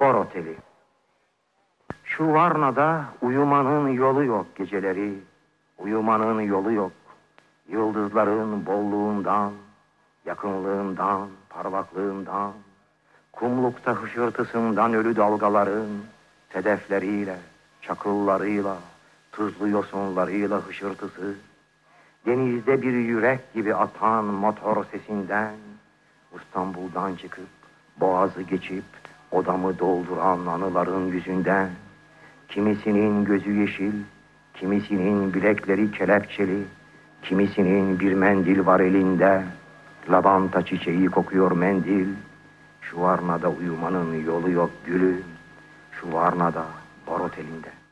Bor Oteli. Şu Varna'da uyumanın yolu yok geceleri, uyumanın yolu yok. Yıldızların bolluğundan, yakınlığından, parmaklığından, kumlukta hışırtısından ölü dalgaların sedefleriyle, çakıllarıyla, tuzlu yosunlarıyla hışırtısı, denizde bir yürek gibi atan motor sesinden, İstanbul'dan çıkıp, boğazı geçip, odamı dolduran anıların yüzünden, kimisinin gözü yeşil, kimisinin bilekleri kelepçeli, kimisinin bir mendil var elinde, lavanta çiçeği kokuyor mendil. Şu Varna'da uyumanın yolu yok gülüm, şu Varna'da Bor Oteli'nde.